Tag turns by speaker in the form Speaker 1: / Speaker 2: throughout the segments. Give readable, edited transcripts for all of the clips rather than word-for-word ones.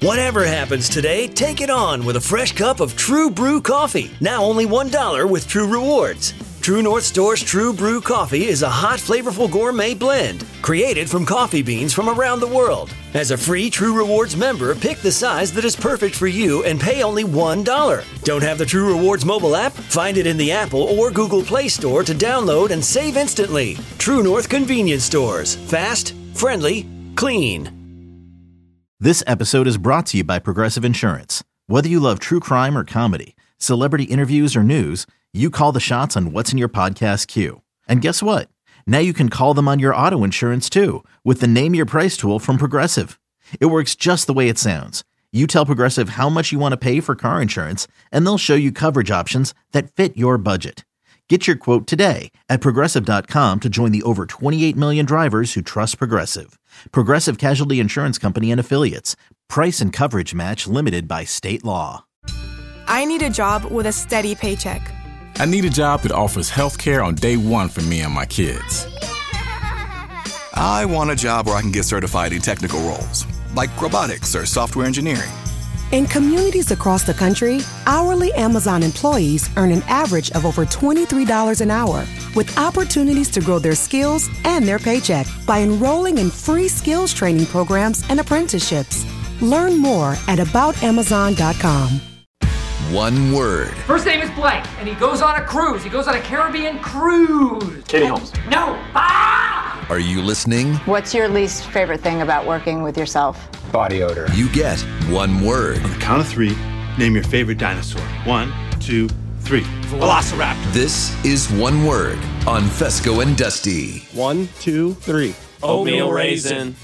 Speaker 1: Whatever happens today, take it on with a fresh cup of True Brew coffee. Now only $1 with True Rewards. True North Store's True Brew coffee is a hot, flavorful gourmet blend created from coffee beans from around the world. As a free True Rewards member, pick the size that is perfect for you and pay only $1. Don't have the True Rewards mobile app? Find it in the Apple or Google Play Store to download and save instantly. True North Convenience Stores. Fast, friendly, clean.
Speaker 2: This episode is brought to you by Progressive Insurance. Whether you love true crime or comedy, celebrity interviews or news, you call the shots on what's in your podcast queue. And guess what? Now you can call them on your auto insurance too with the Name Your Price tool from Progressive. It works just the way it sounds. You tell Progressive how much you want to pay for car insurance, and they'll show you coverage options that fit your budget. Get your quote today at Progressive.com to join the over 28 million drivers who trust Progressive. Progressive Casualty Insurance Company and Affiliates. Price and coverage match limited by state law.
Speaker 3: I need a job with a steady paycheck.
Speaker 4: I need a job that offers health care on day one for me and my kids.
Speaker 5: I want a job where I can get certified in technical roles, like robotics or software engineering.
Speaker 6: In communities across the country, hourly Amazon employees earn an average of over $23 an hour, with opportunities to grow their skills and their paycheck by enrolling in free skills training programs and apprenticeships. Learn more at aboutamazon.com.
Speaker 7: One word.
Speaker 8: First name is Blake, and he goes on a cruise. He goes on a Caribbean cruise.
Speaker 9: Katie Holmes.
Speaker 8: No. Ah!
Speaker 7: Are you listening?
Speaker 10: What's your least favorite thing about working with yourself?
Speaker 9: Body odor.
Speaker 7: You get one word.
Speaker 11: On the count of three, name your favorite dinosaur. 1, 2, 3. Velociraptor.
Speaker 7: This is One Word on Fesco and Dusty.
Speaker 9: 1, 2, 3.
Speaker 12: Oatmeal raisin.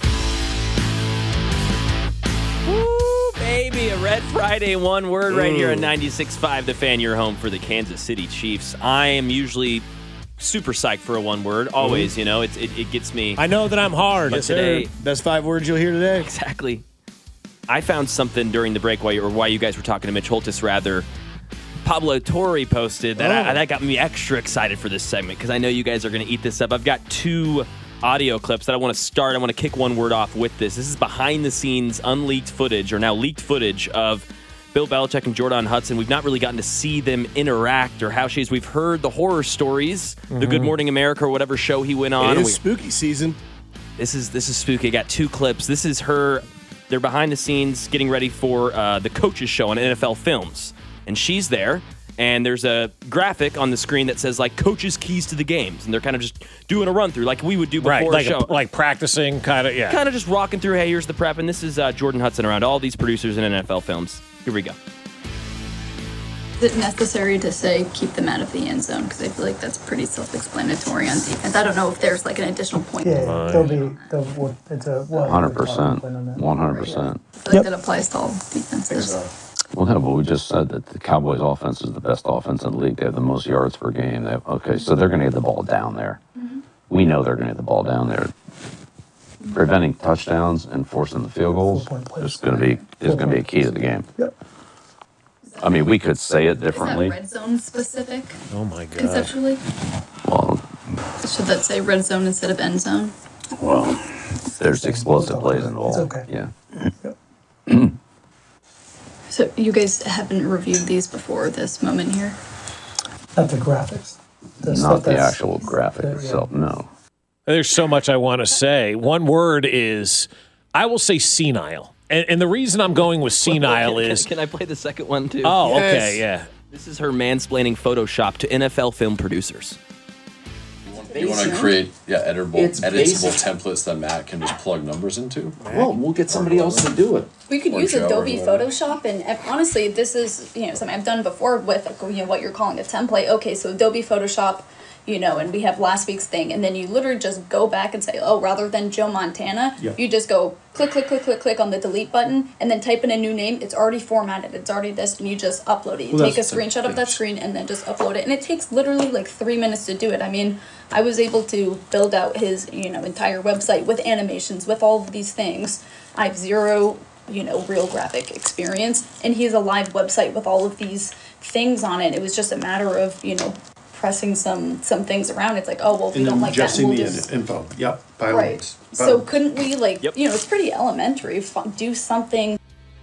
Speaker 12: Woo, baby. A Red Friday One Word right here on 96.5 The Fan, your home for the Kansas City Chiefs. I am usually super psyched for a one word. Always, you know, it gets me.
Speaker 13: I know that I'm hard.
Speaker 12: But today,
Speaker 13: best 5 words you'll hear today.
Speaker 12: Exactly. I found something during the break while you guys were talking to Mitch Holtis, rather. Pablo Torre posted that that got me extra excited for this segment because I know you guys are going to eat this up. I've got 2 audio clips that I want to start. I want to kick one word off with this. This is behind the scenes unleaked footage, or now leaked footage of Bill Belichick and Jordan Hudson. We've not really gotten to see them interact or how we've heard the horror stories, the Good Morning America or whatever show he went on.
Speaker 13: It is spooky season.
Speaker 12: This is spooky. I got 2 clips. This is her. They're behind the scenes getting ready for the coaches show on NFL Films. And she's there. And there's a graphic on the screen that says, like, coaches' keys to the games. And they're kind of just doing a run-through like we would do before a show.
Speaker 13: Like practicing, kind of, yeah.
Speaker 12: Kind of just rocking through, hey, here's the prep. And this is Jordan Hudson around all these producers in NFL Films. Here we go.
Speaker 14: Is it necessary to say keep them out of the end zone? Because I feel like that's pretty self-explanatory on defense. I don't know if there's like an additional point.
Speaker 15: Yeah, it's a
Speaker 16: 100%. 100%.
Speaker 14: I feel like that applies to all defenses.
Speaker 16: Well, no, but we just said that the Cowboys' offense is the best offense in the league. They have the most yards per game. So they're going to get the ball down there. Mm-hmm. We know they're going to get the ball down there. Preventing touchdowns and forcing the field goals is going to be a key to the game.
Speaker 15: Yep.
Speaker 16: I mean, we could say it differently.
Speaker 14: Is that red zone specific?
Speaker 13: Oh my God.
Speaker 14: Conceptually?
Speaker 16: Well,
Speaker 14: should that say red zone instead of end zone?
Speaker 16: Well, there's explosive plays involved.
Speaker 15: It's okay.
Speaker 16: Yeah.
Speaker 15: Yep.
Speaker 14: So you guys haven't reviewed these before this moment here?
Speaker 15: Not the graphics.
Speaker 16: Not the actual graphic itself, no.
Speaker 13: There's so much I want to say. One word is, I will say senile. And the reason I'm going with senile is...
Speaker 12: Can I play the second one, too?
Speaker 13: Oh, yes. Okay, yeah.
Speaker 12: This is her mansplaining Photoshop to NFL film producers.
Speaker 17: You want to create editable templates that Matt can just plug numbers into?
Speaker 18: Well, we'll get somebody else to do it.
Speaker 14: We could use Adobe Photoshop, and honestly, this is something I've done before with what you're calling a template. Okay, so Adobe Photoshop, and we have last week's thing, and then you literally just go back and say, rather than Joe Montana, you just go click, click, click, click, click on the delete button, and then type in a new name. It's already formatted. It's already this, and you just upload it. You take a screenshot of that screen and then just upload it, and it takes literally like 3 minutes to do it. I mean, I was able to build out his entire website with animations, with all of these things. I have zero real graphic experience, and he has a live website with all of these things on it. It was just a matter of pressing some things around. It's like, if we don't like that, we'll just
Speaker 11: info. Yep. By
Speaker 14: right. So couldn't we it's pretty elementary. Do something.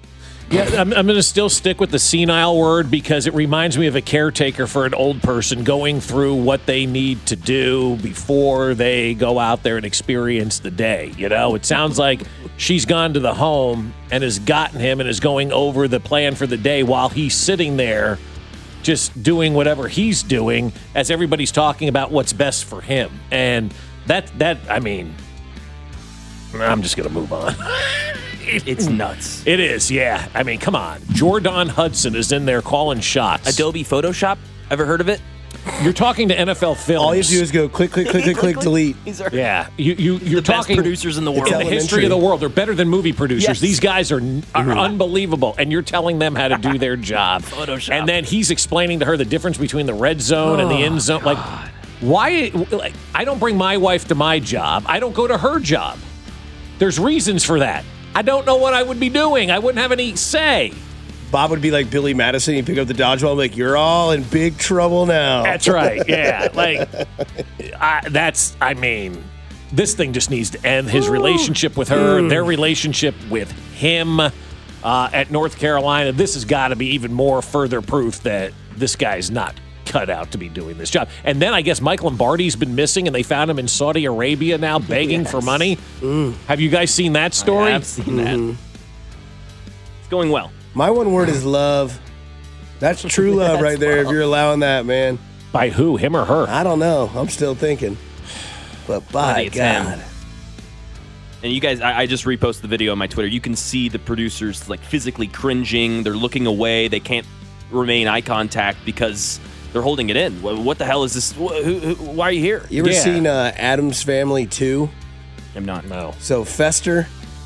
Speaker 13: Yeah, I'm going to still stick with the senile word because it reminds me of a caretaker for an old person going through what they need to do before they go out there and experience the day. You know, it sounds like she's gone to the home and has gotten him and is going over the plan for the day while he's sitting there just doing whatever he's doing as everybody's talking about what's best for him. And I mean, I'm just going to move on.
Speaker 12: It's nuts.
Speaker 13: It is, yeah. I mean, come on. Jordan Hudson is in there calling shots.
Speaker 12: Adobe Photoshop? Ever heard of it?
Speaker 13: You're talking to NFL Films.
Speaker 19: All you have to do is go click, delete.
Speaker 13: Yeah, you're talking
Speaker 12: best producers in the world.
Speaker 13: In the history of the world, they're better than movie producers.
Speaker 12: Yes.
Speaker 13: These guys are unbelievable, and you're telling them how to do their job.
Speaker 12: Photoshop.
Speaker 13: And then he's explaining to her the difference between the red zone and the end zone.
Speaker 12: God.
Speaker 13: Like, why? Like, I don't bring my wife to my job. I don't go to her job. There's reasons for that. I don't know what I would be doing. I wouldn't have any say.
Speaker 19: Bob would be like Billy Madison. He'd pick up the dodgeball and be like, you're all in big trouble now.
Speaker 13: That's right. Yeah. Like, I mean, this thing just needs to end. His relationship with her, their relationship with him at North Carolina. This has got to be even more further proof that this guy's not cut out to be doing this job. And then I guess Mike Lombardi's been missing, and they found him in Saudi Arabia now begging for money. Have you guys seen that story?
Speaker 12: I've seen that. It's going well.
Speaker 19: My one word is love. That's true love right there, if you're allowing that, man.
Speaker 13: By who, him or her?
Speaker 19: I don't know. I'm still thinking. But by God.
Speaker 12: And you guys, I just reposted the video on my Twitter. You can see the producers like physically cringing. They're looking away. They can't remain eye contact because they're holding it in. What the hell is this? Why are you here?
Speaker 19: You ever seen Addams Family 2?
Speaker 12: I'm not.
Speaker 13: No.
Speaker 19: So Fester,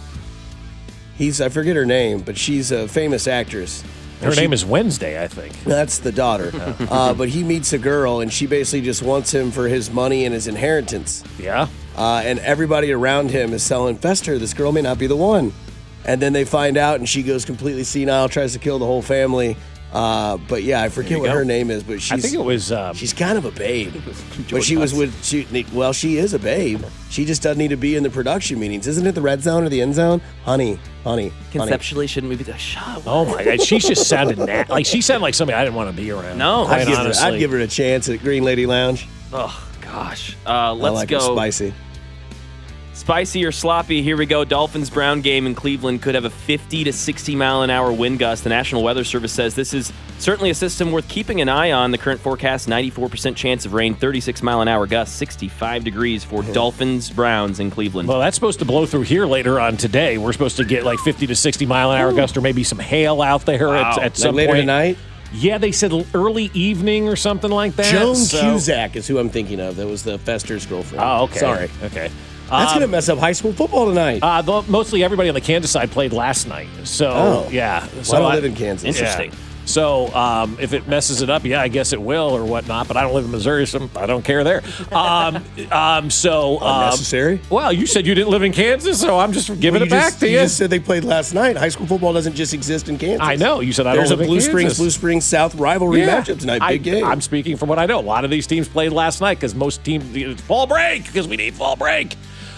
Speaker 19: I forget her name, but she's a famous actress.
Speaker 13: Her name is Wednesday, I think.
Speaker 19: That's the daughter. But he meets a girl, and she basically just wants him for his money and his inheritance.
Speaker 13: Yeah.
Speaker 19: And everybody around him is telling Fester, this girl may not be the one. And then they find out, and she goes completely senile, tries to kill the whole family. But yeah, I forget what her name is, but I
Speaker 13: think it was.
Speaker 19: She's kind of a babe, but she was with. She is a babe. She just doesn't need to be in the production meetings. Isn't it the red zone or the end zone? Honey.
Speaker 12: Conceptually, shouldn't we be the shot?
Speaker 13: Oh my God, she just sounded like she sounded like somebody I didn't want to be around.
Speaker 12: No,
Speaker 19: I'd give her a chance at Green Lady Lounge.
Speaker 12: Oh gosh,
Speaker 19: let's
Speaker 12: go.
Speaker 19: Her spicy.
Speaker 12: Spicy or sloppy, here we go. Dolphins-Brown game in Cleveland could have a 50 to 60 mile an hour wind gust. The National Weather Service says this is certainly a system worth keeping an eye on. The current forecast, 94% chance of rain, 36 mile an hour gusts, 65 degrees for Dolphins-Browns in Cleveland.
Speaker 13: Well, that's supposed to blow through here later on today. We're supposed to get like 50 to 60 mile an hour gust or maybe some hail out there at some
Speaker 19: later
Speaker 13: point.
Speaker 19: Tonight?
Speaker 13: Yeah, they said early evening or something like that.
Speaker 19: Joan Cusack is who I'm thinking of. That was the Fester's girlfriend.
Speaker 13: Oh, okay.
Speaker 19: Sorry.
Speaker 13: Okay.
Speaker 19: That's going to mess up high school football tonight.
Speaker 13: Mostly everybody on the Kansas side played last night. So, yeah.
Speaker 19: So I don't live in Kansas.
Speaker 12: Interesting.
Speaker 13: Yeah. So if it messes it up, yeah, I guess it will or whatnot. But I don't live in Missouri, so I don't care there.
Speaker 19: Unnecessary?
Speaker 13: Well, you said you didn't live in Kansas, so I'm just giving it back to you.
Speaker 19: You just said they played last night. High school football doesn't just exist in Kansas.
Speaker 13: I know. You said I don't
Speaker 19: live
Speaker 13: live in Kansas.
Speaker 19: There's a Blue Springs South rivalry matchup tonight. Big game.
Speaker 13: I'm speaking from what I know. A lot of these teams played last night because most teams, it's fall break because we need fall break.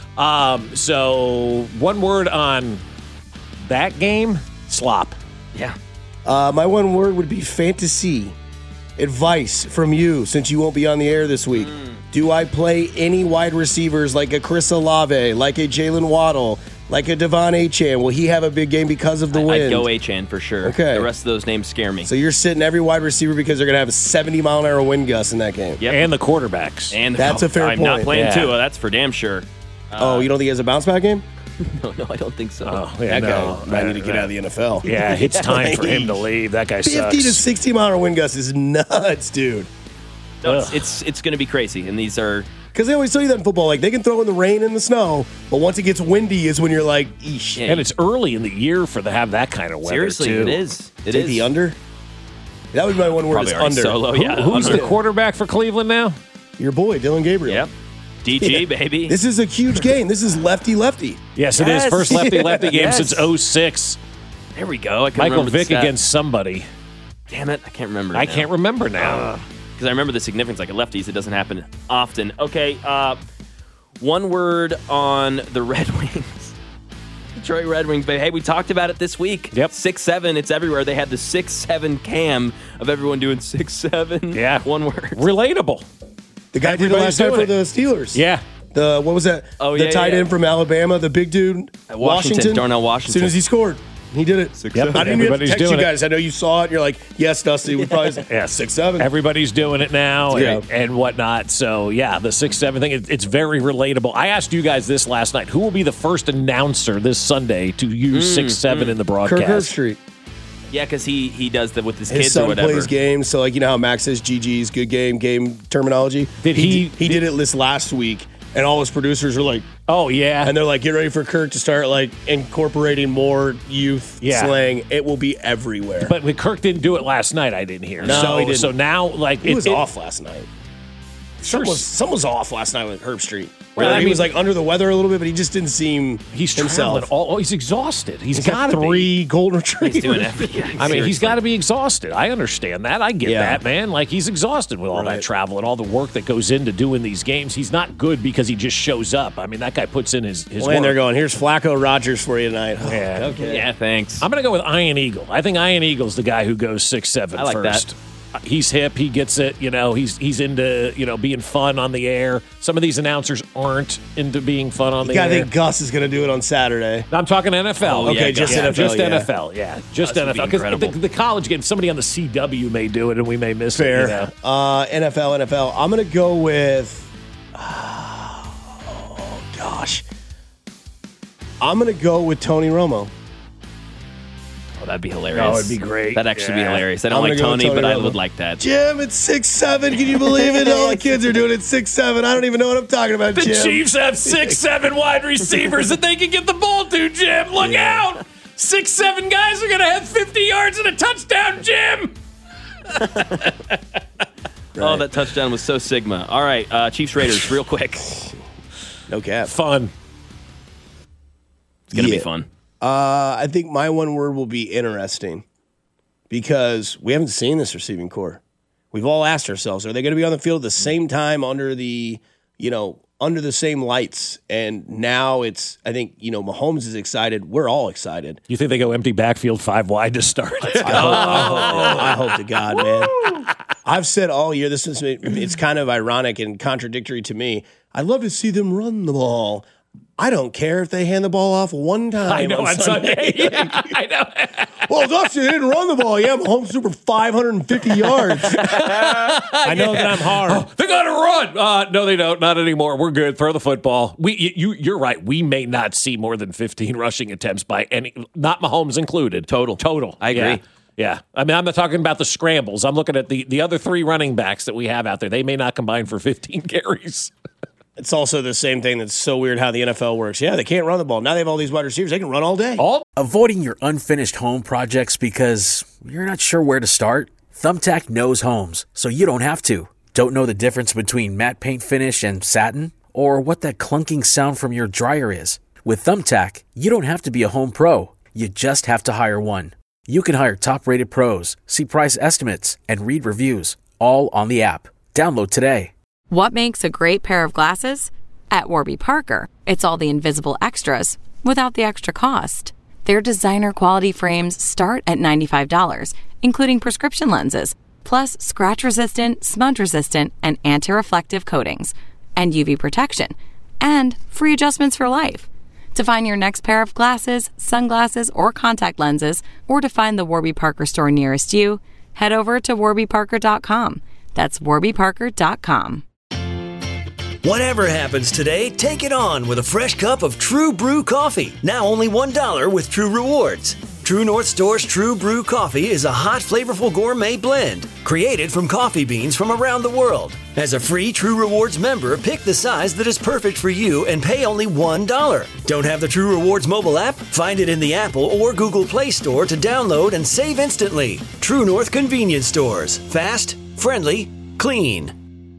Speaker 13: So one word on that game, slop.
Speaker 12: Yeah.
Speaker 19: My one word would be fantasy. Advice from you, since you won't be on the air this week. Do I play any wide receivers like a Chris Olave, like a Jalen Waddle, like a Devon Achane? Will he have a big game because of the wind?
Speaker 12: I'd go Achane for sure.
Speaker 19: Okay.
Speaker 12: The rest of those names scare me.
Speaker 19: So you're sitting every wide receiver because they're going to have a 70 mile an hour wind gust in that game.
Speaker 12: Yep.
Speaker 13: And the quarterbacks.
Speaker 19: That's a fair
Speaker 12: point. I'm not playing Tua, that's for damn sure.
Speaker 19: You don't think he has a bounce back game?
Speaker 12: No, I don't think so.
Speaker 13: Oh, yeah,
Speaker 19: that guy might need to get out of the NFL.
Speaker 13: Yeah, it's time for him to leave. That guy
Speaker 19: 50
Speaker 13: sucks.
Speaker 19: 50 to 60 mile an hour wind gust is nuts, dude.
Speaker 12: No, it's going to be crazy, and these are...
Speaker 19: Because they always tell you that in football, like they can throw in the rain and the snow, but once it gets windy is when you're like, eesh.
Speaker 13: And it's early in the year to have that kind of weather,
Speaker 12: Seriously,
Speaker 13: too.
Speaker 12: it is.
Speaker 19: Take the under? That would be my one word, is under.
Speaker 12: Solo, yeah.
Speaker 13: Who's the quarterback for Cleveland now?
Speaker 19: Your boy, Dylan Gabriel.
Speaker 12: Yep. DG, baby.
Speaker 19: This is a huge game. This is lefty-lefty.
Speaker 13: Yes, it is. First lefty-lefty game since 2006.
Speaker 12: There we go.
Speaker 13: Michael Vick against somebody.
Speaker 12: Damn it. I can't remember.
Speaker 13: I can't remember now.
Speaker 12: Because I remember the significance. Like a lefties, it doesn't happen often. Okay, one word on the Red Wings. Detroit Red Wings, baby. Hey, we talked about it this week.
Speaker 13: Yep.
Speaker 12: 6-7, it's everywhere. They had the 6-7 cam of everyone doing 6-7.
Speaker 13: Yeah.
Speaker 12: One word.
Speaker 13: Relatable.
Speaker 19: The guy did it last night for the Steelers.
Speaker 13: Yeah.
Speaker 19: What was that?
Speaker 12: Oh,
Speaker 19: the
Speaker 12: yeah,
Speaker 19: tight
Speaker 12: yeah.
Speaker 19: end from Alabama, the big dude, Washington.
Speaker 12: Darnell Washington.
Speaker 19: As soon as he scored, he did it.
Speaker 13: Yep.
Speaker 19: I didn't even have to
Speaker 13: Everybody's
Speaker 19: text you
Speaker 13: doing it.
Speaker 19: guys. I know you saw it. You're like, yes, Dusty. We probably 6-7.
Speaker 13: Everybody's doing it now and whatnot. So, yeah, the 6-7 thing, it's very relatable. I asked you guys this last night. Who will be the first announcer this Sunday to use 6-7 in the broadcast?
Speaker 19: Kirk Herbstreit.
Speaker 12: Yeah, because he does that with his
Speaker 19: His
Speaker 12: kids
Speaker 19: son
Speaker 12: or whatever.
Speaker 19: plays games, so like you know how Max says GG's, good game terminology. He did it this last week, and all his producers are like,
Speaker 13: "Oh yeah,"
Speaker 19: and they're like, "Get ready for Kirk to start like incorporating more youth slang. It will be everywhere."
Speaker 13: But when Kirk didn't do it last night, I didn't hear.
Speaker 19: No, he didn't.
Speaker 13: So now, like,
Speaker 19: he was off last night. Something was off last night with Herbstreit.
Speaker 13: Well,
Speaker 19: He was like under the weather a little bit, but he just didn't seem himself.
Speaker 13: He's exhausted. He's
Speaker 19: got
Speaker 13: got
Speaker 19: 3 golden retrievers.
Speaker 12: He's doing everything.
Speaker 13: I mean, he's got to be exhausted. I understand that. I get
Speaker 19: Yeah.
Speaker 13: that, man. Like, he's exhausted with all that travel and all the work that goes into doing these games. He's not good because he just shows up. I mean, that guy puts in his
Speaker 19: Well,
Speaker 13: work.
Speaker 19: and they're going, here's Flacco Rogers for you tonight. Oh,
Speaker 13: Yeah.
Speaker 19: okay.
Speaker 12: Yeah, thanks.
Speaker 13: I'm going to go with Ian Eagle. I think Ian Eagle's the guy who goes 6-7
Speaker 12: I like
Speaker 13: first.
Speaker 12: that.
Speaker 13: He's hip. He gets it. You know, he's into, being fun on the air. Some of these announcers aren't into being fun on the
Speaker 19: I
Speaker 13: air.
Speaker 19: think Gus is going to do it on Saturday.
Speaker 13: I'm talking NFL.
Speaker 19: Okay, just NFL.
Speaker 13: Just
Speaker 19: yeah.
Speaker 13: NFL. Yeah, just
Speaker 12: That would be
Speaker 13: NFL. Because
Speaker 12: incredible.
Speaker 13: the college game, somebody on the CW may do it, and we may miss
Speaker 19: Fair.
Speaker 13: it. You know?
Speaker 19: NFL. I'm going to go with. Oh, gosh. I'm going to go with Tony Romo.
Speaker 12: Oh, that'd be hilarious.
Speaker 13: That would be great.
Speaker 12: That'd actually be
Speaker 13: Yeah.
Speaker 12: hilarious. I don't
Speaker 19: I'm
Speaker 12: like
Speaker 19: gonna go with
Speaker 12: Tony, but I
Speaker 19: Romo.
Speaker 12: would like that.
Speaker 19: Jim, it's 6-7. Can you believe it? All the kids are doing it 6-7. I don't even know what I'm talking about,
Speaker 13: The
Speaker 19: Jim.
Speaker 13: Chiefs have 6-7 wide receivers that they can get the ball to, Jim. Look out! 6-7 guys are going to have 50 yards and a touchdown, Jim!
Speaker 12: Oh, that touchdown was so Sigma. All right, Chiefs Raiders, real quick.
Speaker 19: No cap.
Speaker 13: Fun.
Speaker 12: It's going to be fun.
Speaker 19: I think my one word will be interesting because we haven't seen this receiving core. We've all asked ourselves, are they going to be on the field at the same time under the same lights? And now it's, I think, Mahomes is excited. We're all excited.
Speaker 13: You think they go empty backfield 5 wide to start?
Speaker 19: I hope to God, man. I've said all year, it's kind of ironic and contradictory to me. I'd love to see them run the ball. I don't care if they hand the ball off one time.
Speaker 13: I know, on Sunday. Yeah, I know.
Speaker 19: Well, Dusty didn't run the ball. Yeah, Mahomes threw for 550 yards. I know that I'm hard.
Speaker 13: Oh, they got to run. No, they don't. Not anymore. We're good. Throw the football. You're right. We may not see more than 15 rushing attempts by any, not Mahomes included. Total.
Speaker 12: I agree.
Speaker 13: Yeah. I mean, I'm not talking about the scrambles. I'm looking at the other 3 running backs that we have out there. They may not combine for 15 carries.
Speaker 19: It's also the same thing that's so weird how the NFL works. Yeah, they can't run the ball. Now they have all these wide receivers. They can run all day.
Speaker 20: Avoiding your unfinished home projects because you're not sure where to start? Thumbtack knows homes, so you don't have to. Don't know the difference between matte paint finish and satin? Or what that clunking sound from your dryer is? With Thumbtack, you don't have to be a home pro. You just have to hire one. You can hire top-rated pros, see price estimates, and read reviews, all on the app. Download today.
Speaker 21: What makes a great pair of glasses? At Warby Parker, it's all the invisible extras without the extra cost. Their designer quality frames start at $95, including prescription lenses, plus scratch-resistant, smudge-resistant, and anti-reflective coatings, and UV protection, and free adjustments for life. To find your next pair of glasses, sunglasses, or contact lenses, or to find the Warby Parker store nearest you, head over to warbyparker.com. That's warbyparker.com.
Speaker 1: Whatever happens today, take it on with a fresh cup of True Brew coffee. Now only $1 with True Rewards. True North Store's True Brew coffee is a hot, flavorful gourmet blend created from coffee beans from around the world. As a free True Rewards member, pick the size that is perfect for you and pay only $1. Don't have the True Rewards mobile app? Find it in the Apple or Google Play Store to download and save instantly. True North Convenience Stores. Fast, friendly, clean.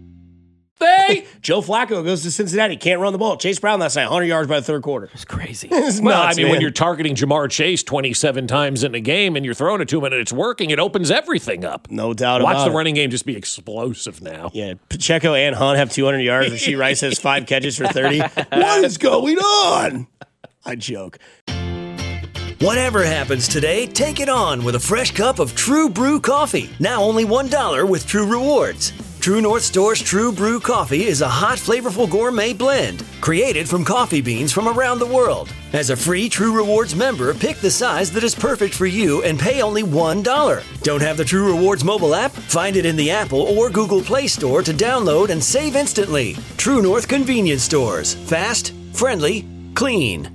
Speaker 19: Joe Flacco goes to Cincinnati. Can't run the ball. Chase Brown last night, 100 yards by the third quarter.
Speaker 12: It's crazy.
Speaker 19: It's
Speaker 13: Well,
Speaker 19: nuts,
Speaker 13: I mean,
Speaker 19: man.
Speaker 13: when you're targeting Jamar Chase 27 times in a game and you're throwing it to him and it's working, it opens everything up.
Speaker 19: No doubt about it.
Speaker 13: Watch the running game just be explosive now.
Speaker 19: Yeah, Pacheco and Hunt have 200 yards. Rasheed Rice has 5 catches for 30. What is going on? I joke.
Speaker 1: Whatever happens today, take it on with a fresh cup of True Brew coffee. Now only $1 with True Rewards. True North Store's True Brew coffee is a hot, flavorful gourmet blend created from coffee beans from around the world. As a free True Rewards member, pick the size that is perfect for you and pay only $1. Don't have the True Rewards mobile app? Find it in the Apple or Google Play Store to download and save instantly. True North Convenience Stores. Fast, friendly, clean.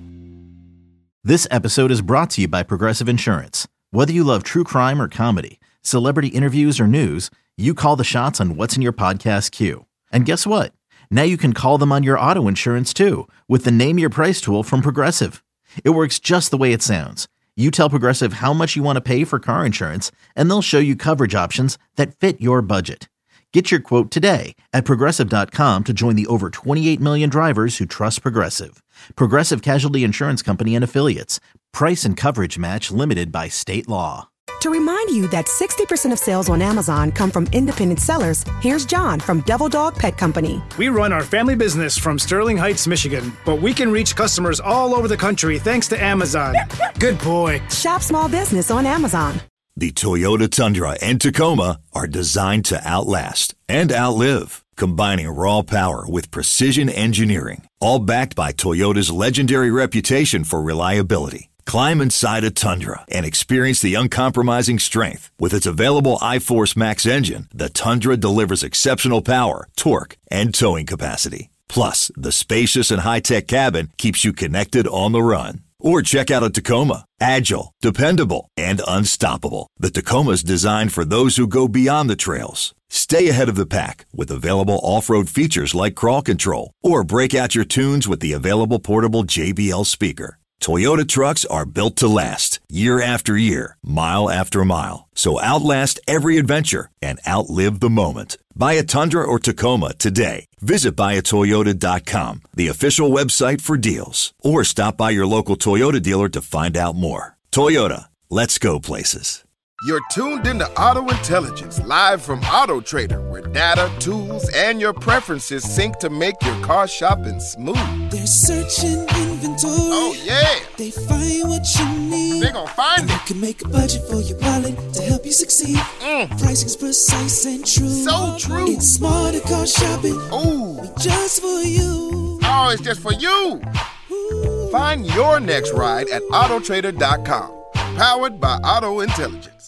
Speaker 2: This episode is brought to you by Progressive Insurance. Whether you love true crime or comedy, celebrity interviews or news, you call the shots on what's in your podcast queue. And guess what? Now you can call them on your auto insurance too with the Name Your Price tool from Progressive. It works just the way it sounds. You tell Progressive how much you want to pay for car insurance, and they'll show you coverage options that fit your budget. Get your quote today at Progressive.com to join the over 28 million drivers who trust Progressive. Progressive Casualty Insurance Company and Affiliates. Price and coverage match limited by state law.
Speaker 6: To remind you that 60% of sales on Amazon come from independent sellers, here's John from Devil Dog Pet Company.
Speaker 22: We run our family business from Sterling Heights, Michigan, but we can reach customers all over the country thanks to Amazon. Good boy.
Speaker 6: Shop small business on Amazon.
Speaker 23: The Toyota Tundra and Tacoma are designed to outlast and outlive, combining raw power with precision engineering, all backed by Toyota's legendary reputation for reliability. Climb inside a Tundra and experience the uncompromising strength. With its available iForce Max engine, the Tundra delivers exceptional power, torque, and towing capacity. Plus, the spacious and high-tech cabin keeps you connected on the run. Or check out a Tacoma. Agile, dependable, and unstoppable. The Tacoma's designed for those who go beyond the trails. Stay ahead of the pack with available off-road features like crawl control. Or break out your tunes with the available portable JBL speaker. Toyota trucks are built to last, year after year, mile after mile. So outlast every adventure and outlive the moment. Buy a Tundra or Tacoma today. Visit buyatoyota.com, the official website for deals. Or stop by your local Toyota dealer to find out more. Toyota, let's go places.
Speaker 24: You're tuned into Auto Intelligence, live from Auto Trader, where data, tools, and your preferences sync to make your car shopping smooth.
Speaker 25: They're searching inventory.
Speaker 24: Oh, yeah.
Speaker 25: They find what you need.
Speaker 24: They're gonna find it.
Speaker 25: You can make a budget for your wallet to help you succeed. Pricing's precise and true.
Speaker 24: So true.
Speaker 25: It's smarter car shopping.
Speaker 24: Ooh.
Speaker 25: Just for you.
Speaker 24: Oh, it's just for you. Ooh. Find your next ride at autotrader.com. Powered by Auto Intelligence.